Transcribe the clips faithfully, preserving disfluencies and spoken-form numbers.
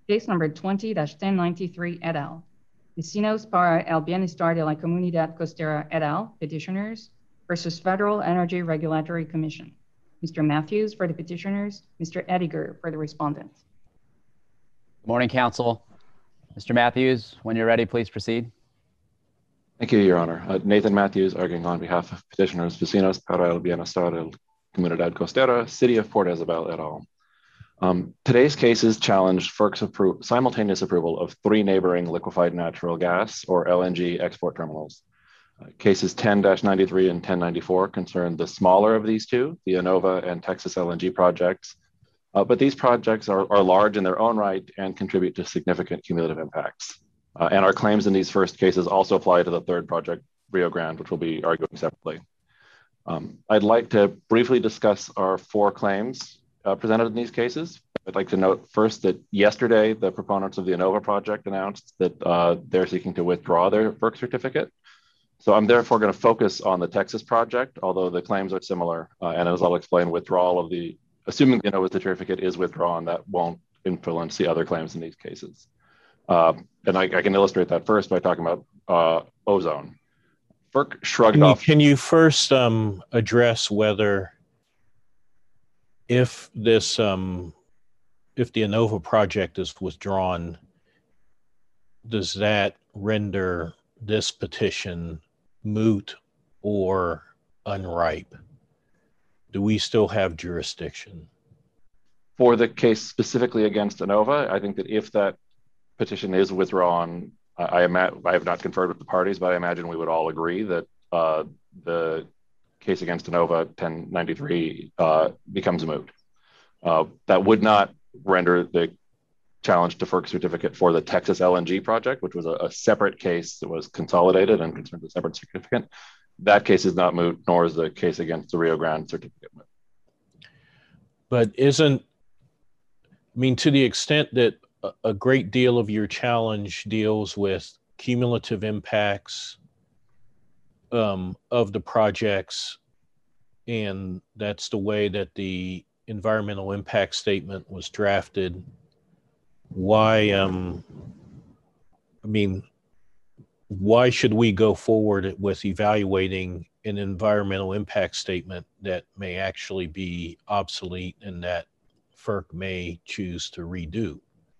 Case number twenty dash ten ninety-three et al. Vecinos para el Bienestar de la Comunidad Costera et al. Petitioners versus Federal Energy Regulatory Commission. Mister Matthews for the petitioners, Mister Ediger for the respondents. Good morning, counsel. Mister Matthews, when you're ready, please proceed. Thank you, Your Honor. Uh, Nathan Matthews, arguing on behalf of petitioners Vecinos para el Bienestar de la Comunidad Costera, City of Port Isabel et al. Um, today's cases challenged FERC's appro- simultaneous approval of three neighboring liquefied natural gas, or L N G, export terminals. Uh, cases ten dash ninety-three and ten ninety-four concern the smaller of these two, the Inova and Texas L N G projects. Uh, but these projects are, are large in their own right and contribute to significant cumulative impacts. Uh, and our claims in these first cases also apply to the third project, Rio Grande, which we'll be arguing separately. Um, I'd like to briefly discuss our four claims uh, presented in these cases. I'd like to note first that yesterday, the proponents of the Inova project announced that uh, they're seeking to withdraw their FERC certificate. So I'm therefore going to focus on the Texas project, although the claims are similar. Uh, and as I'll explain, withdrawal of the, assuming the Inova certificate is withdrawn, that won't influence the other claims in these cases. Um, and I, I can illustrate that first by talking about uh, ozone. FERC shrugged can you, off. Can you first um, address whether, if this, um, if the Inova project is withdrawn, does that render this petition moot or unripe? Do we still have jurisdiction? For the case specifically against Inova, I think that if that petition is withdrawn, I, I, I have not conferred with the parties, but I imagine we would all agree that uh, the case against Inova ten ninety-three uh, becomes moot. Uh, that would not render the challenge to FERC certificate for the Texas L N G project, which was a, a separate case that was consolidated and concerned a separate certificate. That case is not moot, nor is the case against the Rio Grande certificate moot. But isn't, I mean, to the extent that a, a great deal of your challenge deals with cumulative impacts um, of the projects, and that's the way that the environmental impact statement was drafted, why, um, I mean, why should we go forward with evaluating an environmental impact statement that may actually be obsolete and that FERC may choose to redo?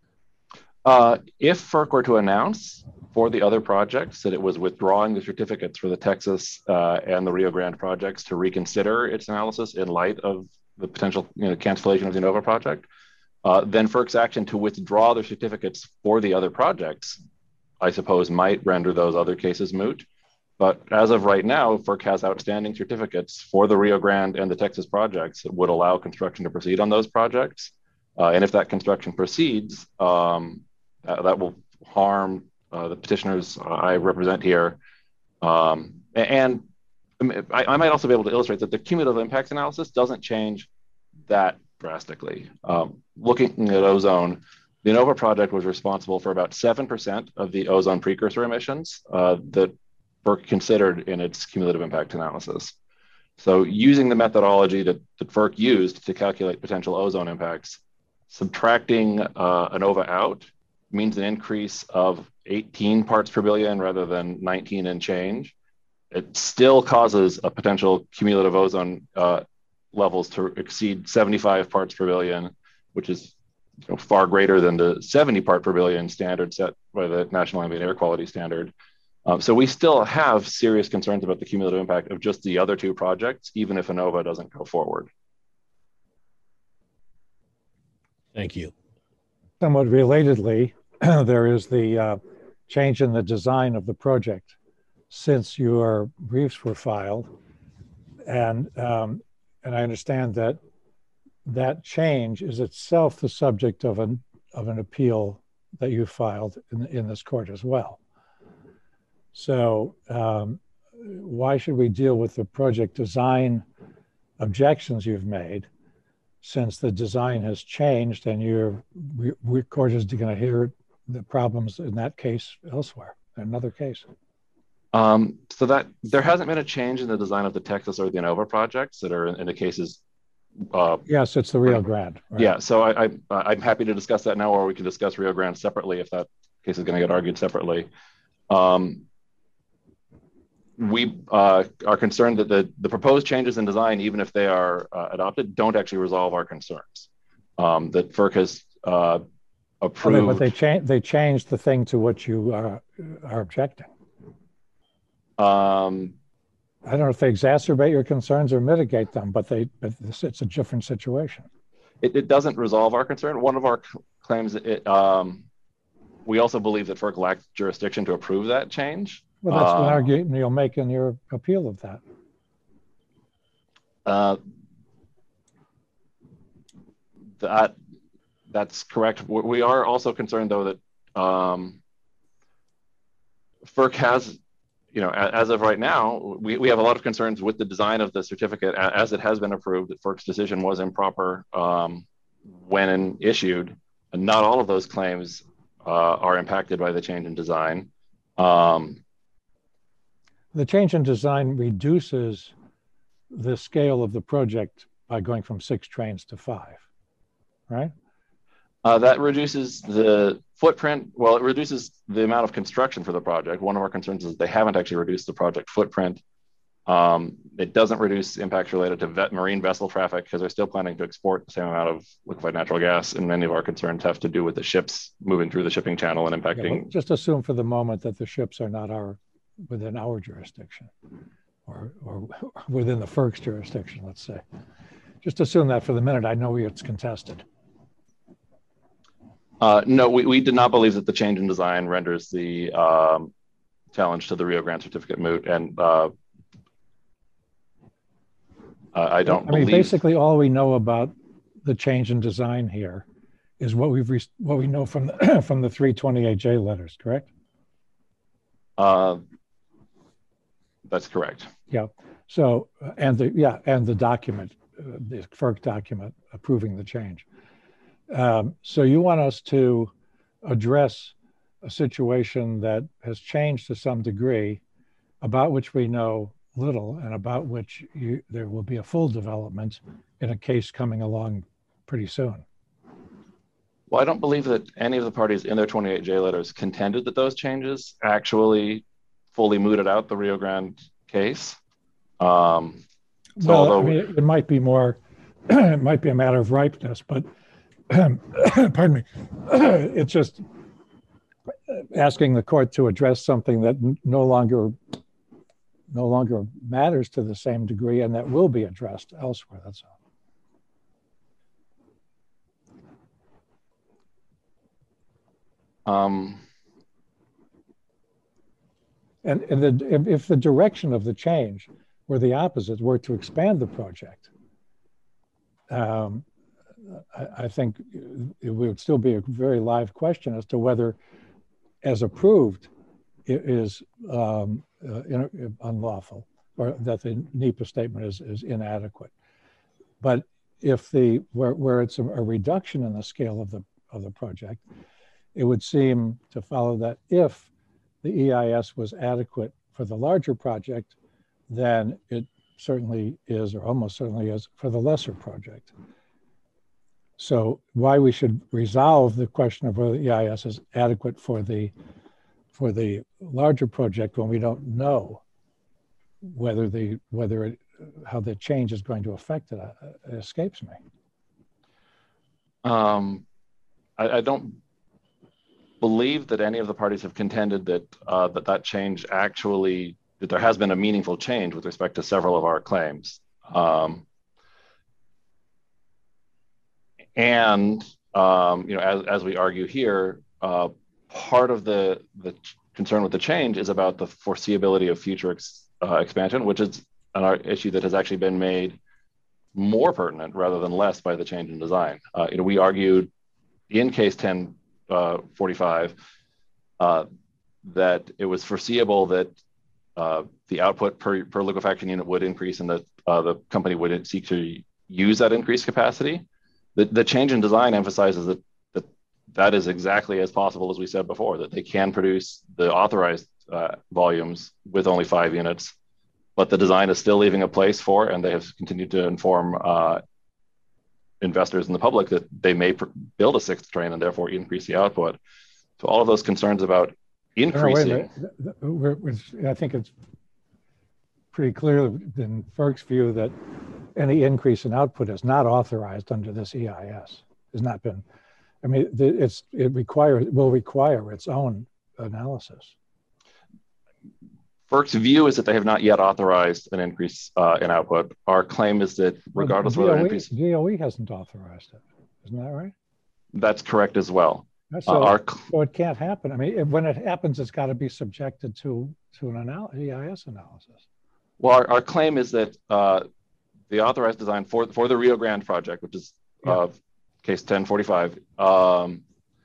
Uh, if FERC were to announce for the other projects that it was withdrawing the certificates for the Texas uh, and the Rio Grande projects to reconsider its analysis in light of the potential you know, cancellation of the Inova project, uh, then FERC's action to withdraw their certificates for the other projects, I suppose, might render those other cases moot. But as of right now, FERC has outstanding certificates for the Rio Grande and the Texas projects that would allow construction to proceed on those projects. Uh, and if that construction proceeds, um, that, that will harm uh, the petitioners I represent here. Um, and I, I might also be able to illustrate that the cumulative impacts analysis doesn't change that drastically. Um, looking at ozone, the Inova project was responsible for about seven percent of the ozone precursor emissions uh, that FERC considered in its cumulative impact analysis. So using the methodology that, that FERC used to calculate potential ozone impacts, subtracting uh, Inova out means an increase of eighteen parts per billion rather than nineteen and change. It still causes a potential cumulative ozone uh, levels to exceed seventy-five parts per billion, which is you know, far greater than the seventy part per billion standard set by the National Ambient Air Quality Standard. Um, so we still have serious concerns about the cumulative impact of just the other two projects, even if Inova doesn't go forward. Thank you. Somewhat relatedly, there is the uh, change in the design of the project since your briefs were filed. And, um, and I understand that that change is itself the subject of an, of an appeal that you filed in, in this court as well. So um, why should we deal with the project design objections you've made, since the design has changed and your we, we court is going to hear the problems in that case elsewhere, another case? Um, so that there hasn't been a change in the design of the Texas or the Inova projects that are in, in the cases Uh, Yes, it's the Rio Grande. Right? Yeah, so I, I, I'm happy to discuss that now, or we can discuss Rio Grande separately if that case is going to get argued separately. Um, we uh, are concerned that the, the proposed changes in design, even if they are uh, adopted, don't actually resolve our concerns. Um, that FERC has uh, approved. Okay, but they, cha- they changed the thing to what you are, are objecting. Um, I don't know if they exacerbate your concerns or mitigate them, but they but this, it's a different situation. It, it doesn't resolve our concern. One of our claims, it, um, we also believe that FERC lacked jurisdiction to approve that change. Well, that's uh, an argument you'll make in your appeal of that. Uh, that that's correct. We are also concerned, though, that um, FERC has, you know, as of right now, we, we have a lot of concerns with the design of the certificate as it has been approved. That FERC's decision was improper um, when issued, and not all of those claims uh, are impacted by the change in design. Um, the change in design reduces the scale of the project by going from six trains to five, right? Uh, that reduces the footprint. Well, it reduces the amount of construction for the project. One of our concerns is they haven't actually reduced the project footprint. Um, it doesn't reduce impacts related to vet marine vessel traffic because they're still planning to export the same amount of liquefied natural gas. And many of our concerns have to do with the ships moving through the shipping channel and impacting. Yeah, well, just assume for the moment that the ships are not our within our jurisdiction or, or within the FERC's jurisdiction, let's say. Just assume that for the minute. I know it's contested. Uh, no, we, we did not believe that the change in design renders the um, challenge to the Rio Grande certificate moot. And uh, uh, I don't I mean, believe... basically all we know about the change in design here is what we've re- what we know from the, from the three twenty-eight J letters, correct? Uh, that's correct. Yeah. So, and the, yeah, and the document, uh, the FERC document approving the change. Um, so you want us to address a situation that has changed to some degree, about which we know little and about which you, there will be a full development in a case coming along pretty soon. Well, I don't believe that any of the parties in their twenty-eight J letters contended that those changes actually fully mooted out the Rio Grande case. Um, so well, although, I mean, it, it might be more, it might be a matter of ripeness, but pardon me, it's just asking the court to address something that no longer no longer matters to the same degree and that will be addressed elsewhere, that's all. Um, and and the, if, if the direction of the change were the opposite, were to expand the project, um, I, I think it would still be a very live question as to whether, as approved, it is um, uh, in, unlawful, or that the NEPA statement is, is inadequate. But if the where, where it's a, a reduction in the scale of the of the project, it would seem to follow that if the E I S was adequate for the larger project, then it certainly is, or almost certainly is, for the lesser project. So why we should resolve the question of whether the E I S is adequate for the for the larger project when we don't know whether the whether it, how the change is going to affect it, it escapes me. Um, I, I don't believe that any of the parties have contended that uh, that that change actually, that there has been a meaningful change with respect to several of our claims. Um, and, um, you know, as, as we argue here, uh, part of the, the concern with the change is about the foreseeability of future ex, uh, expansion, which is an issue that has actually been made more pertinent rather than less by the change in design. Uh, you know, we argued in case ten forty-five uh, that it was foreseeable that uh, the output per, per liquefaction unit would increase and that uh, the company would seek to use that increased capacity. The, the change in design emphasizes that, that that is exactly as possible as we said before, that they can produce the authorized uh, volumes with only five units, but the design is still leaving a place for, and they have continued to inform uh, investors in the public that they may pr- build a sixth train and therefore increase the output. So all of those concerns about increasing. No, wait a minute. We're, we're, I think it's pretty clear in FERC's view that any increase in output is not authorized under this E I S. Has not been. I mean, it's it requires will require its own analysis. FERC's view is that they have not yet authorized an increase uh, in output. Our claim is that regardless well, of whether D O E, an increase, D O E hasn't authorized it. Isn't that right? That's correct as well. So, uh, our, so it can't happen. I mean, when it happens, it's got to be subjected to to an anal- E I S analysis. Well, our, our claim is that uh, the authorized design for for the Rio Grande project, which is yeah. uh, case ten forty-five, um,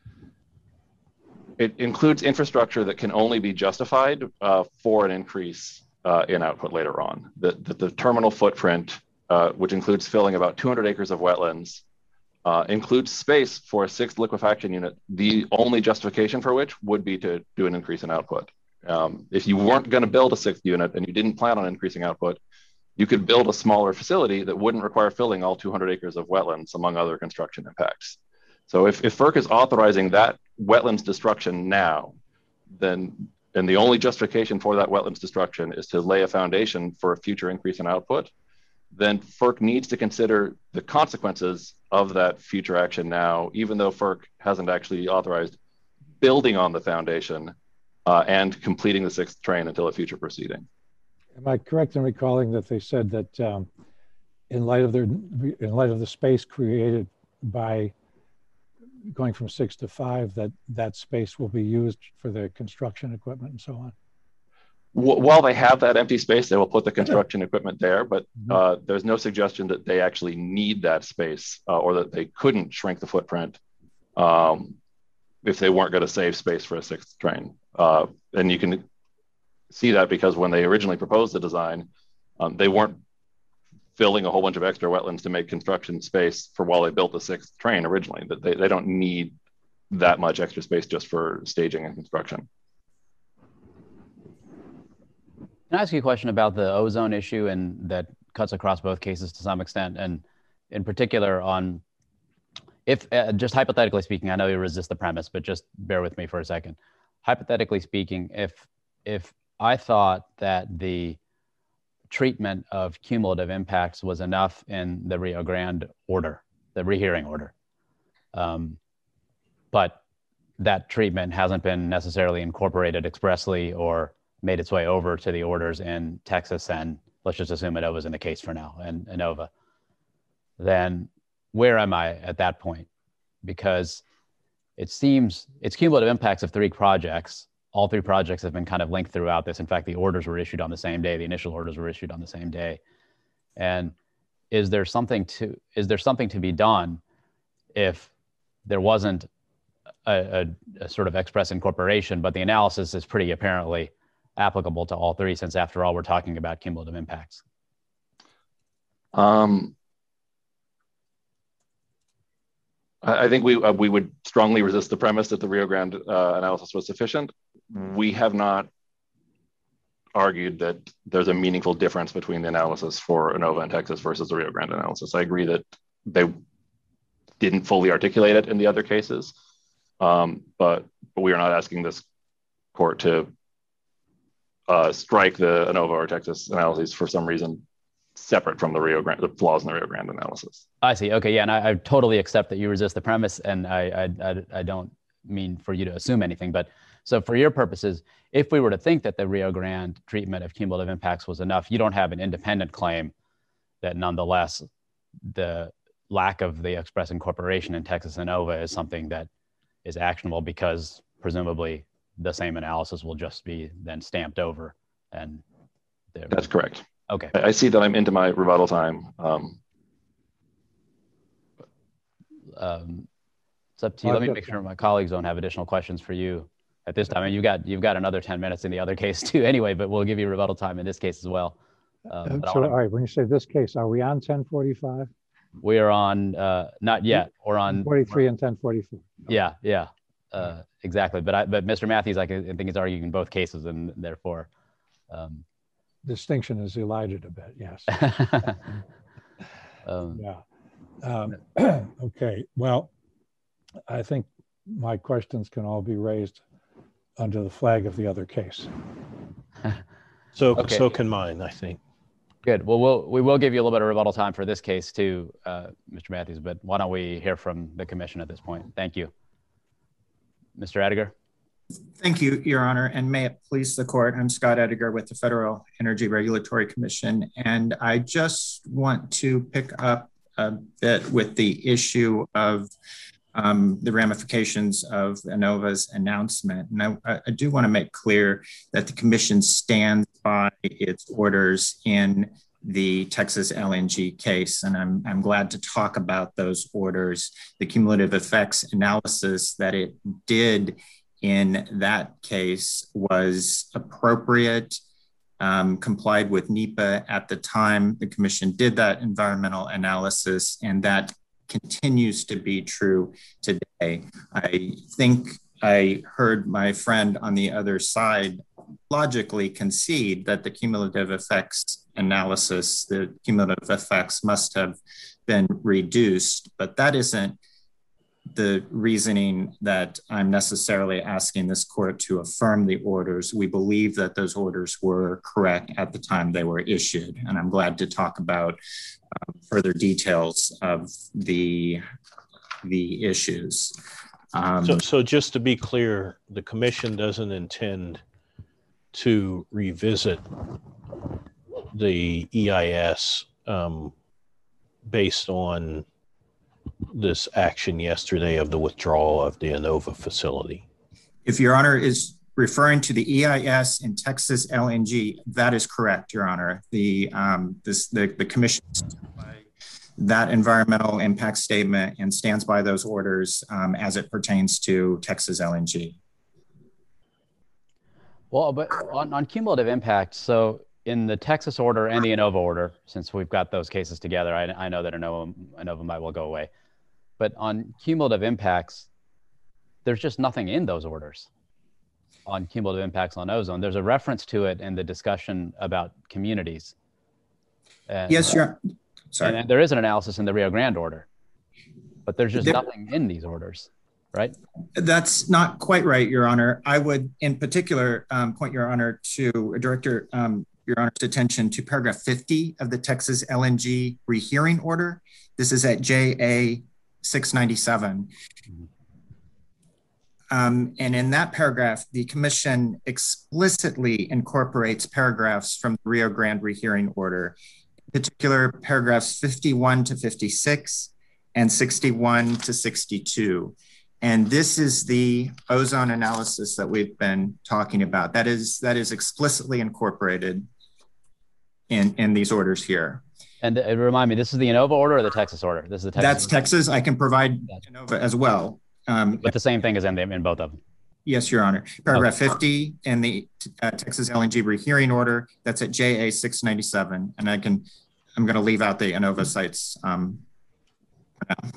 it includes infrastructure that can only be justified uh, for an increase uh, in output later on. The, the, the terminal footprint, uh, which includes filling about two hundred acres of wetlands, uh, includes space for a sixth liquefaction unit, the only justification for which would be to do an increase in output. Um, if you weren't going to build a sixth unit and you didn't plan on increasing output, you could build a smaller facility that wouldn't require filling all two hundred acres of wetlands, among other construction impacts. So if, if FERC is authorizing that wetlands destruction now, then and the only justification for that wetlands destruction is to lay a foundation for a future increase in output, then FERC needs to consider the consequences of that future action now, even though FERC hasn't actually authorized building on the foundation uh, and completing the sixth train until a future proceeding. Am I correct in recalling that they said that um, in light of their in light of the space created by going from six to five, that that space will be used for the construction equipment and so on? While they have that empty space, they will put the construction equipment there, but uh, there's no suggestion that they actually need that space uh, or that they couldn't shrink the footprint um, if they weren't going to save space for a sixth train. Uh, and you can see that because when they originally proposed the design, um, they weren't filling a whole bunch of extra wetlands to make construction space for while they built the sixth train originally. That they, they don't need that much extra space just for staging and construction. Can I ask you a question about the ozone issue and that cuts across both cases to some extent, and in particular on if, uh, just hypothetically speaking, I know you resist the premise, but just bear with me for a second. Hypothetically speaking, if if I thought that the treatment of cumulative impacts was enough in the Rio Grande order, the rehearing order, um, but that treatment hasn't been necessarily incorporated expressly or made its way over to the orders in Texas, and let's just assume Inova's in the case for now, and Inova, then where am I at that point? Because it seems it's cumulative impacts of three projects. All three projects have been kind of linked throughout this. In fact, the orders were issued on the same day. The initial orders were issued on the same day. And is there something to is there something to be done if there wasn't a, a, a sort of express incorporation, but the analysis is pretty apparently applicable to all three, since after all, we're talking about cumulative impacts? Um, I, I think we uh, we would strongly resist the premise that the Rio Grande uh, analysis was sufficient. We have not argued that there's a meaningful difference between the analysis for Inova and Texas versus the Rio Grande analysis. I agree that they didn't fully articulate it in the other cases, um, but, but we are not asking this court to uh, strike the Inova or Texas analyses for some reason separate from the Rio Grande, the flaws in the Rio Grande analysis. I see. Okay, yeah, and I, I totally accept that you resist the premise, and I, I, I, I don't mean for you to assume anything, but so for your purposes, if we were to think that the Rio Grande treatment of cumulative impacts was enough, you don't have an independent claim that nonetheless the lack of the express incorporation in Texas Inova is something that is actionable, because presumably the same analysis will just be then stamped over. And that's correct. Okay. I see that I'm into my rebuttal time. Um, um, it's up to you. Let me make sure my colleagues don't have additional questions for you at this time. And you've got you've got another ten minutes in the other case too anyway, but we'll give you rebuttal time in this case as well. Um, so, wanna, all right, when you say this case, are we on ten forty-five? We are on, uh, not yet, we're on- forty-three and ten forty-four. Yeah, yeah, uh, exactly. But I, but Mister Matthews, I think he's arguing both cases, and therefore. Um, Distinction is elided a bit, yes. um, yeah. Um, okay, well, I think my questions can all be raised under the flag of the other case. So, Okay. so can mine, I think. Good. Well, we'll we will give you a little bit of rebuttal time for this case too, uh, Mister Matthews. But why don't we hear from the commission at this point? Thank you, Mister Ediger. Thank you, Your Honor, and may it please the court. I'm Scott Ediger with the Federal Energy Regulatory Commission, and I just want to pick up a bit with the issue of um, the ramifications of IEnova's announcement. And I, I do want to make clear that the commission stands by its orders in the Texas L N G case, and I'm, I'm glad to talk about those orders. The cumulative effects analysis that it did in that case was appropriate, um, complied with NEPA at the time the commission did that environmental analysis, and that continues to be true today. I think I heard my friend on the other side logically concede that the cumulative effects analysis, the cumulative effects must have been reduced, but that isn't the reasoning that I'm necessarily asking this court to affirm the orders. We believe that those orders were correct at the time they were issued, and I'm glad to talk about uh, further details of the, the issues. Um, So, so just to be clear, the commission doesn't intend to revisit the E I S um, based on this action yesterday of the withdrawal of the IEnova facility. If Your Honor is referring to the E I S in Texas L N G, that is correct, Your Honor. The um, this the, the commission stands by that environmental impact statement and stands by those orders um, as it pertains to Texas L N G. Well, but on, on cumulative impact, so in the Texas order and the IEnova order, since we've got those cases together, I, I know that IEnova, IEnova might well go away. But on cumulative impacts, there's just nothing in those orders on cumulative impacts on ozone. There's a reference to it in the discussion about communities. And, Yes, Your Honor. Sorry. And there is an analysis in the Rio Grande order, but there's just There, nothing in these orders, right? That's not quite right, Your Honor. I would, in particular, um, point Your Honor to Director, um, Your Honor's attention to paragraph fifty of the Texas L N G rehearing order. This is at J A six ninety-seven. Um, and in that paragraph, the commission explicitly incorporates paragraphs from the Rio Grande rehearing order, in particular paragraphs fifty-one to fifty-six and sixty-one to sixty-two. And this is the ozone analysis that we've been talking about. That is, that is explicitly incorporated in, in these orders here. And uh, remind me, this is the IEnova order or the Texas order? This is the Texas. That's Texas. I can provide IEnova as well. Um, but the same thing is in, the, in both of them. Yes, Your Honor. Paragraph okay. fifty in the uh, Texas L N G rehearing order, that's at J A six ninety-seven. And I can, I'm going to leave out the IEnova sites um, for now.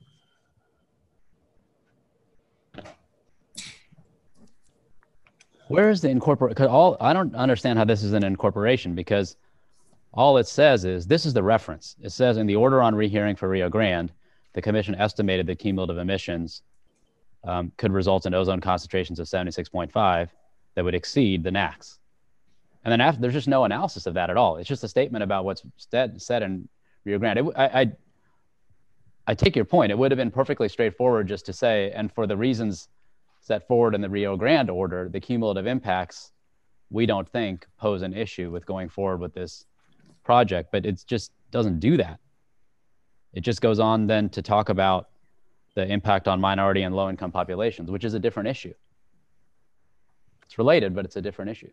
Where is the incorporate? Because all I don't understand how this is an incorporation, because all it says is this is the reference. It says in the order on rehearing for Rio Grande, the commission estimated that cumulative emissions um, could result in ozone concentrations of seventy-six point five that would exceed the N A C S. And then after, there's just no analysis of that at all. It's just a statement about what's said, said in Rio Grande. It, I, I, I take your point. It would have been perfectly straightforward just to say, and for the reasons set forward in the Rio Grande order, the cumulative impacts, we don't think pose an issue with going forward with this project, but it just doesn't do that. It just goes on then to talk about the impact on minority and low income populations, which is a different issue. It's related, but it's a different issue.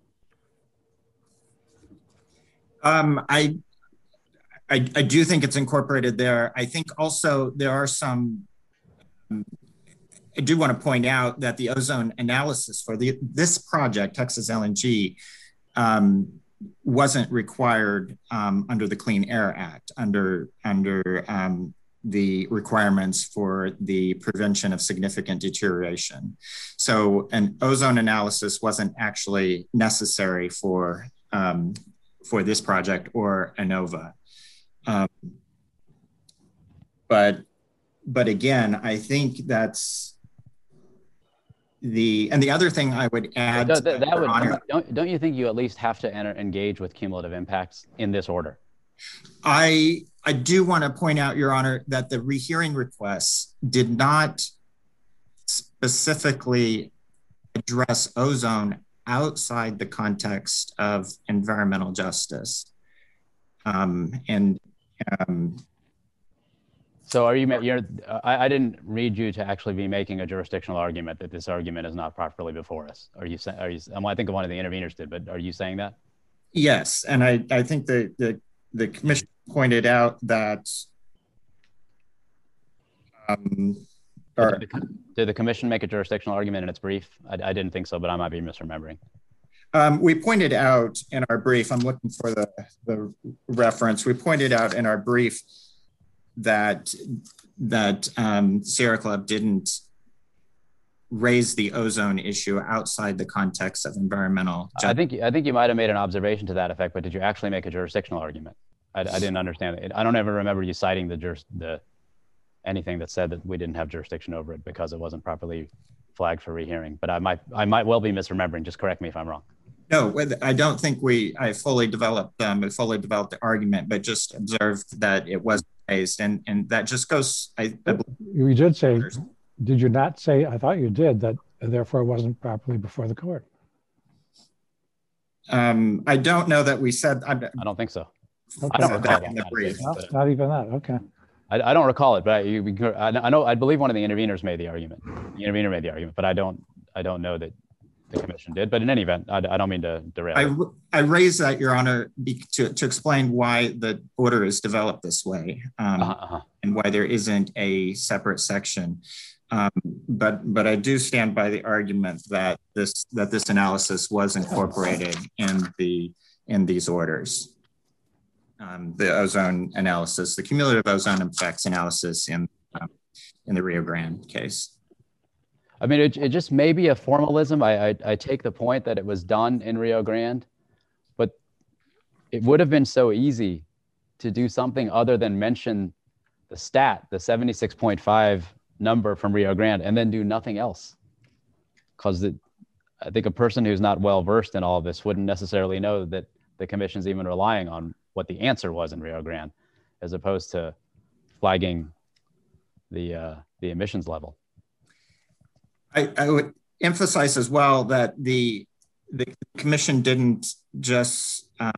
Um, I, I, I do think it's incorporated there. I think also there are some, um, I do want to point out that the ozone analysis for the this project, Texas L N G, um, wasn't required um, under the Clean Air Act, under, under um, the requirements for the prevention of significant deterioration. So an ozone analysis wasn't actually necessary for, um, for this project or IEnova. Um, but but again, I think that's the and the other thing I would add. That, to that, that, that would, Honor, don't, don't you think you at least have to enter, engage with cumulative impacts in this order? I I do want to point out, Your Honor, that the rehearing requests did not specifically address ozone outside the context of environmental justice. Um, and um, so are you, you're, I, I didn't read you to actually be making a jurisdictional argument that this argument is not properly before us. Are you saying, are you, I think one of the interveners did, but are you saying that? Yes, and I, I think the, the, the commission pointed out that um, or, did, the, did the commission make a jurisdictional argument in its brief? I, I didn't think so, but I might be misremembering. Um, we pointed out in our brief, I'm looking for the, the reference, we pointed out in our brief that, that um, Sierra Club didn't raise the ozone issue outside the context of environmental justice. I think, I think you might have made an observation to that effect, but did you actually make a jurisdictional argument? I, I didn't understand it. I don't ever remember you citing the, juris, the anything that said that we didn't have jurisdiction over it because it wasn't properly flagged for rehearing, but I might, I might well be misremembering. Just correct me if I'm wrong. No, I don't think we, I fully developed, um, fully developed the argument, but just observed that it wasn't raised. And, and that just goes, I, I you did say, did you not say, I thought you did, that therefore it wasn't properly before the court? Um, I don't know that we said. I, I don't think so. Okay. I don't recall that. No, not even that, okay. I, I don't recall it, but I, you, I, I know, I believe one of the interveners made the argument. The intervener made the argument, but I don't, I don't know that the commission did, but in any event, I, I don't mean to derail. I, I raise that, Your Honor, to, to explain why the order is developed this way, um, uh-huh, uh-huh. and why there isn't a separate section. Um, but but I do stand by the argument that this that this analysis was incorporated in the in these orders. Um, the ozone analysis, the cumulative ozone effects analysis in um, in the Rio Grande case. I mean, it, it just may be a formalism. I, I, I take the point that it was done in Rio Grande, but it would have been so easy to do something other than mention the stat, the seventy-six point five number from Rio Grande, and then do nothing else. Because I think a person who's not well versed in all of this wouldn't necessarily know that the commission's even relying on what the answer was in Rio Grande, as opposed to flagging the uh, the emissions level. I, I would emphasize as well that the the commission didn't just um,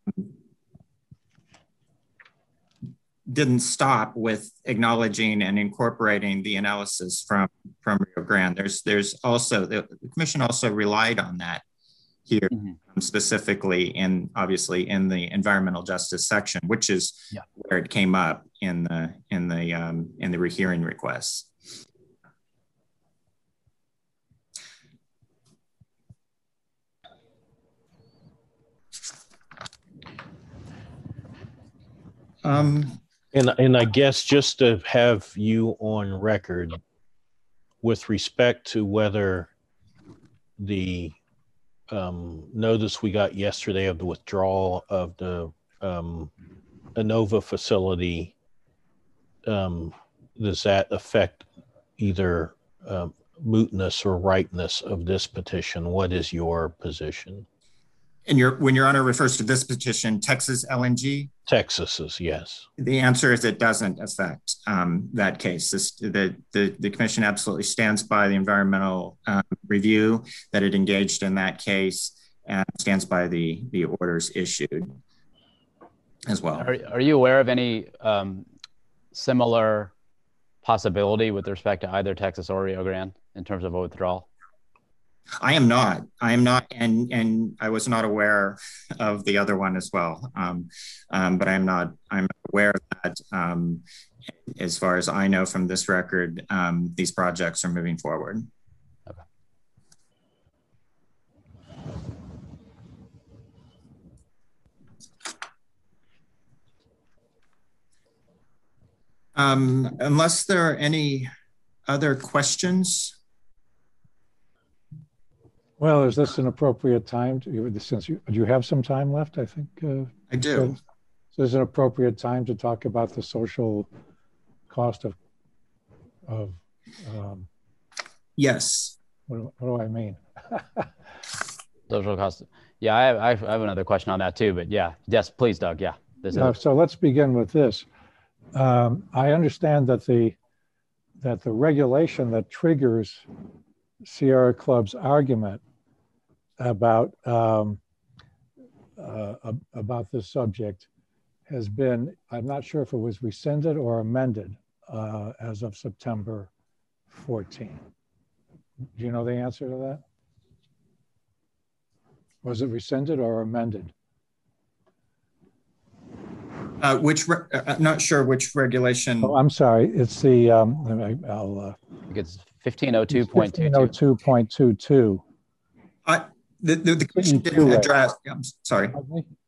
didn't stop with acknowledging and incorporating the analysis from from Rio Grande. There's there's also the, the commission also relied on that here, mm-hmm. um, specifically in obviously in the environmental justice section, which is yeah. where it came up in the in the um, in the rehearing requests. Um, and, and I guess just to have you on record with respect to whether the um, notice we got yesterday of the withdrawal of the um, Inova facility, um, does that affect either um, mootness or rightness of this petition? What is your position? And your, when Your Honor refers to this petition, Texas L N G? Texas's, yes. The answer is it doesn't affect um, that case. This, the, the, the commission absolutely stands by the environmental um, review that it engaged in that case and stands by the, the orders issued as well. Are, are you aware of any um, similar possibility with respect to either Texas or Rio Grande in terms of a withdrawal? I am not. I am not, and and I was not aware of the other one as well. Um, um, but I'm not. I'm aware of that. Um, as far as I know from this record, um, these projects are moving forward. Okay. Um, unless there are any other questions. Well, is this an appropriate time to, since you, do you have some time left? I think. Uh, I do. So is it an appropriate time to talk about the social cost of of, um, Yes. what, do- what do I mean? Social cost. Yeah, I have, I have another question on that too, but yeah, yes, please, Doug. Yeah. This Uh, is, so let's begin with this. Um, I understand that the that the regulation that triggers Sierra Club's argument about um, uh, about this subject has been, I'm not sure if it was rescinded or amended uh, as of September fourteenth. Do you know the answer to that? Was it rescinded or amended? Uh, which, re- I'm not sure which regulation. Oh, I'm sorry. It's the, um, let me- I'll, uh, I think it's fifteen oh two point two two. fifteen oh two point two two. I, the, the, the commission C E Q didn't reg. address, I'm sorry, What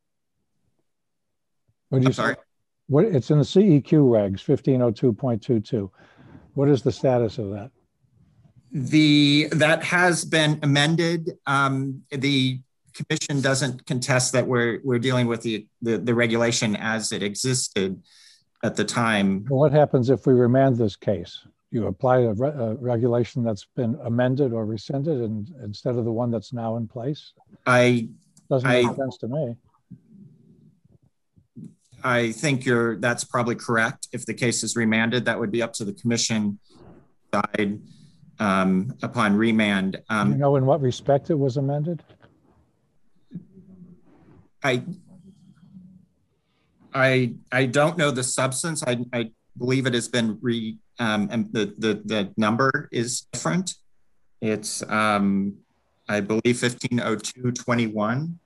did you I'm say? sorry. What, it's in the C E Q regs, fifteen oh two point two two. What is the status of that? The, that has been amended. Um, the commission doesn't contest that we're, we're dealing with the, the, the regulation as it existed at the time. What happens if we remand this case? You apply a, re a regulation that's been amended or rescinded and instead of the one that's now in place? I, Doesn't I- make sense to me. I think you're, that's probably correct. If the case is remanded, that would be up to the commission side um, upon remand. Do Um, you know in what respect it was amended? I, I, I don't know the substance. I, I believe it has been re, um, and the, the, the number is different. It's, um, I believe fifteen oh two twenty-one.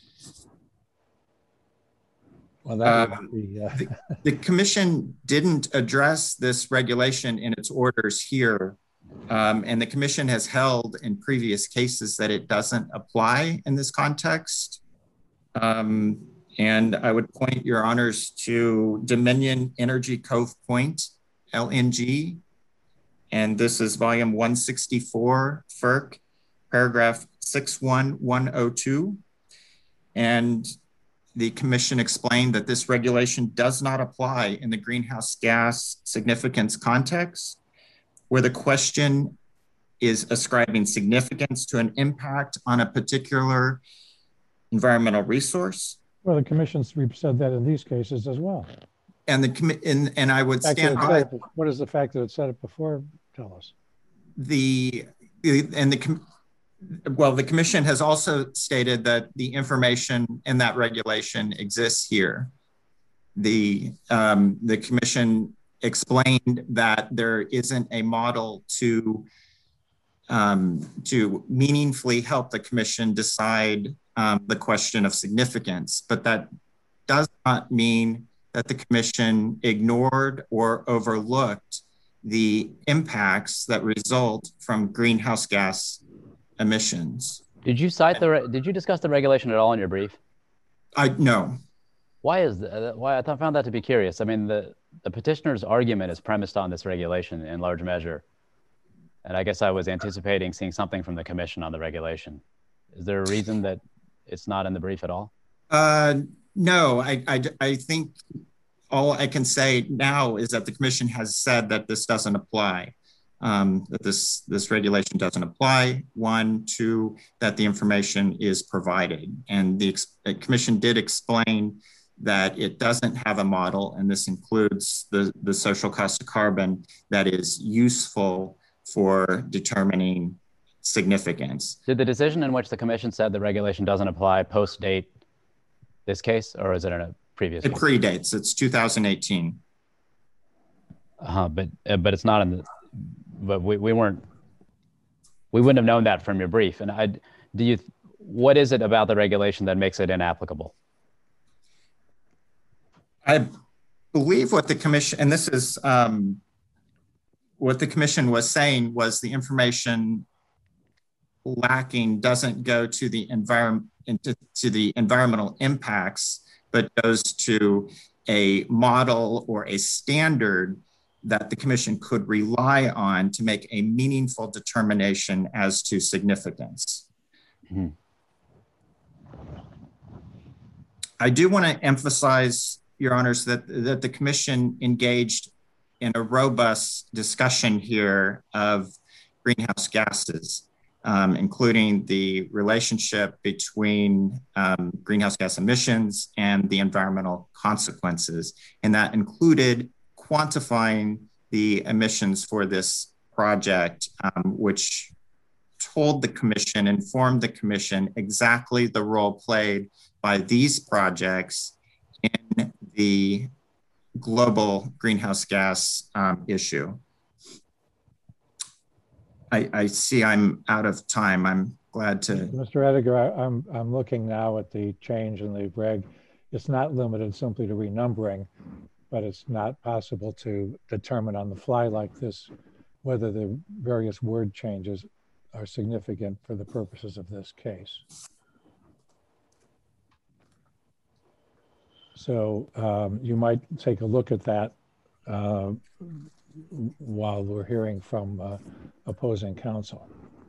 Well, that Um, would be, uh, the, the commission didn't address this regulation in its orders here. Um, and the commission has held in previous cases that it doesn't apply in this context. Um, and I would point your honors to Dominion Energy Cove Point, L N G. And this is volume one sixty-four, F E R C, paragraph six one one oh two. And the commission explained that this regulation does not apply in the greenhouse gas significance context, where the question is ascribing significance to an impact on a particular environmental resource. well, the commission's said that in these cases as well. And the and, and I would The fact that stand it by said it- what is the fact that it said it before? Tell us. the, and the, com- well, the commission has also stated that the information in that regulation exists here. The, um, the commission explained that there isn't a model to, um, to meaningfully help the commission decide um, the question of significance, but that does not mean that the commission ignored or overlooked the impacts that result from greenhouse gas emissions. did you cite the, re- did you discuss the regulation at all in your brief? I know. Why is that? Why I found that to be curious. I mean, the, the petitioner's argument is premised on this regulation in large measure. And I guess I was anticipating seeing something from the commission on the regulation. Is there a reason that it's not in the brief at all? Uh, no, I, I, I think all I can say now is that the commission has said that this doesn't apply, um, that this, this regulation doesn't apply. One, two, that the information is provided. And the, the commission did explain that it doesn't have a model, and this includes the, the social cost of carbon that is useful for determining significance. Did the decision in which the commission said the regulation doesn't apply post-date this case, or is it in a previous It case? predates, it's two thousand eighteen. Uh-huh, but uh, but it's not in the, but we, we weren't, we wouldn't have known that from your brief. And I, do you, what is it about the regulation that makes it inapplicable? I believe what the commission, and this is um, what the commission was saying, was the information lacking doesn't go to the environment, into to the environmental impacts, but goes to a model or a standard that the commission could rely on to make a meaningful determination as to significance. Mm-hmm. I do want to emphasize, Your Honors, that, that the commission engaged in a robust discussion here of greenhouse gases, um, including the relationship between um, greenhouse gas emissions and the environmental consequences. And that included quantifying the emissions for this project, um, which told the commission, informed the commission exactly the role played by these projects in the global greenhouse gas um, issue. I, I see I'm out of time. I'm glad to. Mister Ettinger, I, I'm, I'm looking now at the change in the reg. It's not limited simply to renumbering, but it's not possible to determine on the fly like this whether the various word changes are significant for the purposes of this case. So um, you might take a look at that uh, while we're hearing from uh, opposing counsel.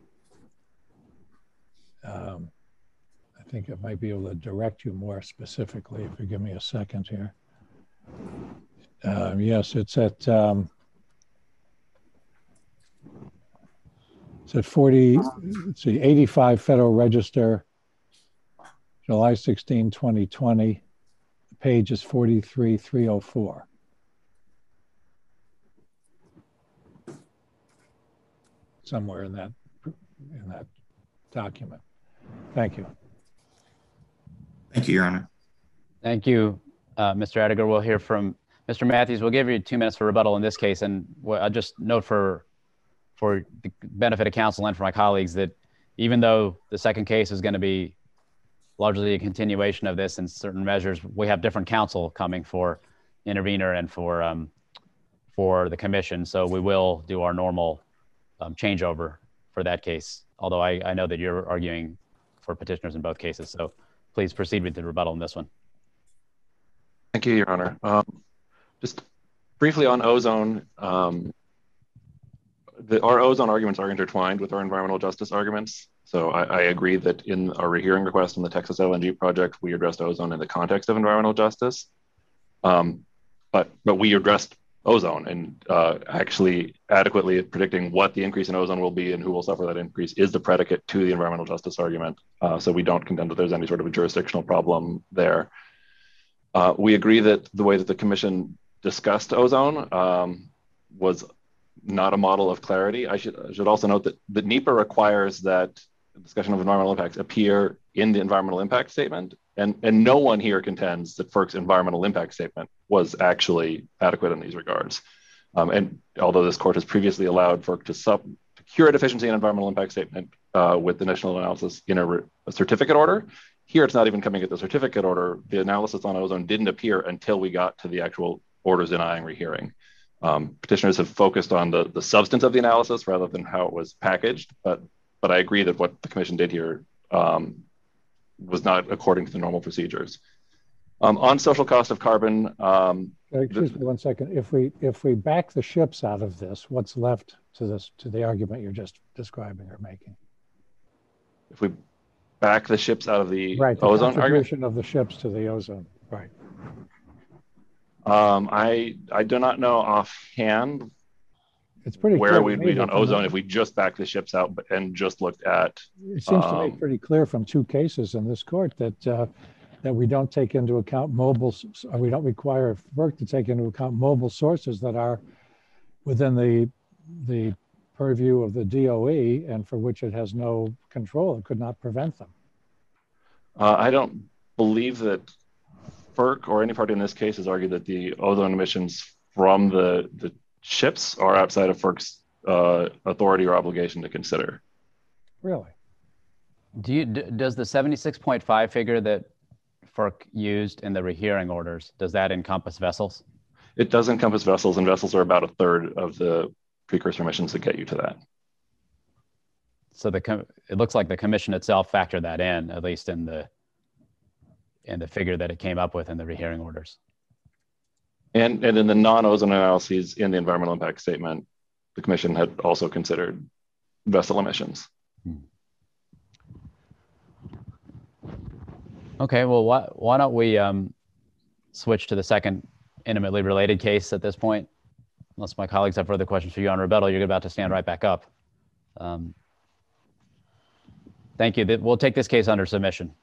Um, I think it might be able to direct you more specifically if you give me a second here. Um, yes, it's at um, it's at forty. Let's see, eighty-five Federal Register, July sixteenth, twenty twenty. The page is forty-three three oh four. Somewhere in that in that document. Thank you. Thank you, Your Honor. Thank you, uh, Mister Ettinger. We'll hear from Mister Matthews. We'll give you two minutes for rebuttal in this case, and I'll just note for for the benefit of counsel and for my colleagues that even though the second case is going to be largely a continuation of this in certain measures, we have different counsel coming for intervener and for um, for the commission. So we will do our normal um, changeover for that case. Although I, I know that you're arguing for petitioners in both cases. So please proceed with the rebuttal in this one. Thank you, Your Honor. Um, just briefly on ozone, um, the, our ozone arguments are intertwined with our environmental justice arguments. So I, I agree that in our rehearing request on the Texas L N G project, we addressed ozone in the context of environmental justice. Um, but, but we addressed ozone, and uh, actually adequately predicting what the increase in ozone will be and who will suffer that increase is the predicate to the environmental justice argument. Uh, so we don't contend that there's any sort of a jurisdictional problem there. Uh, we agree that the way that the commission discussed ozone um, was not a model of clarity. I should, I should also note that, that NEPA requires that the discussion of environmental impacts appear in the environmental impact statement. And, and no one here contends that FERC's environmental impact statement was actually adequate in these regards. Um, and although this court has previously allowed FERC to, sub, to cure a deficiency in environmental impact statement uh, with initial analysis in a, a certificate order, here it's not even coming at the certificate order. The analysis on ozone didn't appear until we got to the actual orders denying rehearing. Um, petitioners have focused on the, the substance of the analysis rather than how it was packaged, but, but I agree that what the commission did here um, was not according to the normal procedures. Um, on social cost of carbon. Um, Excuse me one second. If we if we back the ships out of this, what's left to this to the argument you're just describing or making? If we back the ships out of the right, the ozone contribution argument? of the ships to the ozone, right? Um, I I do not know offhand. It's pretty where clear we'd be on ozone if we just backed the ships out and just looked at. It seems um, to me pretty clear from two cases in this court that uh, that we don't take into account mobile, or we don't require FERC to take into account mobile sources that are within the the purview of the D O E and for which it has no control. It could not prevent them. Uh, I don't believe that FERC or any party in this case has argued that the ozone emissions from the, the ships are outside of FERC's uh, authority or obligation to consider. Really? Do you, d does the seventy-six point five figure that FERC used in the rehearing orders, does that encompass vessels? It does encompass vessels, and vessels are about a third of the precursor emissions that get you to that. So the it looks like the commission itself factored that in, at least in the in the figure that it came up with in the rehearing orders. And, and in the non-ozone analyses in the environmental impact statement, the commission had also considered vessel emissions. Hmm. Okay, well, why, why don't we um, switch to the second intimately related case at this point? unless my colleagues have further questions for you on rebuttal, you're about to stand right back up. Um, thank you. We'll take this case under submission.